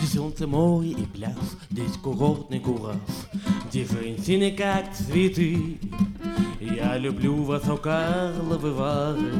Здесь солнце, море и пляж, здесь курортный кураж, где женщины как цветы. Я люблю вас, о Карловы Вары,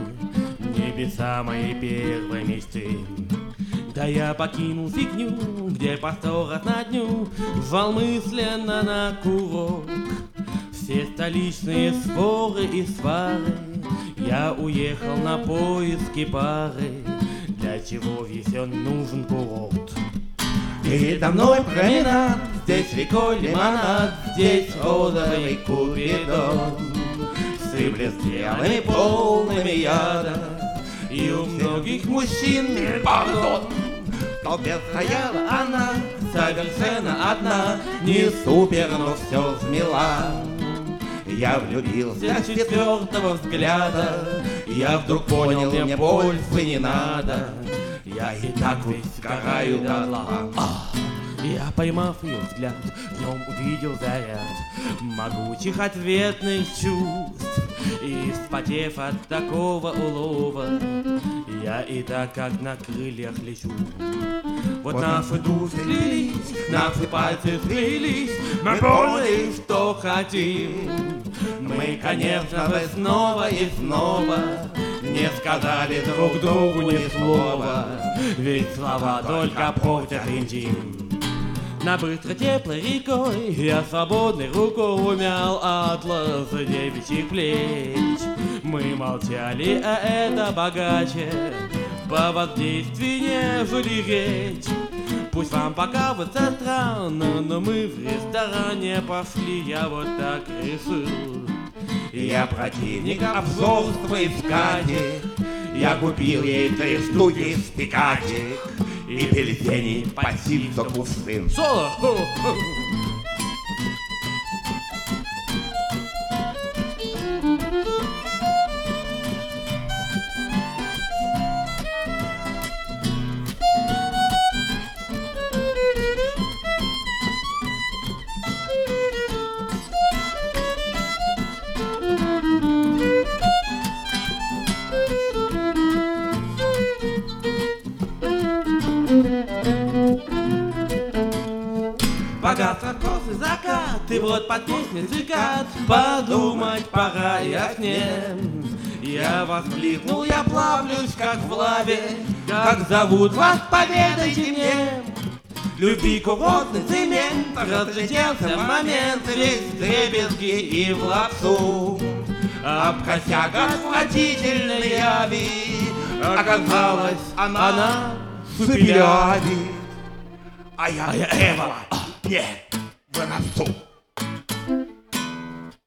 небеса моей первой мечты. Да я покинул фигню, где простор на дню, звал мысленно на курок. Все столичные споры и свары, я уехал на поиски пары. Для чего весен нужен курорт? Передо мной променад, здесь рекой лимонад, здесь розовый купидон. Сыплет стрелами полными яда, и у многих мужчин пардон. В толпе стояла она, совершенно одна, не супер, но все смела. Я влюбился с четвертого взгляда, я вдруг понял, мне больше не надо. Я и так весь сгораю дотла. Я, поймав ее взгляд, в нем увидел заряд могучих ответных чувств. И вспотев от такого улова, я и так как на крыльях лечу. Вот наши души слились, наши пальцы сплелись, мы поняли, что хотим. Мы, конечно же, снова и снова не сказали друг другу ни слова, ведь слова только портят интим. На быстро теплой рекой я свободной рукой умял атлас девичьих плеч. Мы молчали, а это богаче по воздействию нежели речь. Пусть вам покажется странно, но мы в ресторане пошли, я вот так решил. Я противник обжорства искатель, я купил ей 3 штуки спикатель и бюллетени спасибо за кувшин. Богатство, косы, закат, и вот под песню цикад подумать пора и о сне. Я воскликнул, я плавлюсь, как в лаве, как зовут вас, поведайте мне. Любви курортный цемент разлетелся в момент, весь дребезги и в лапсу. Об косяк отвратительной яви оказалась она шепелявит, а я Эва не в носу.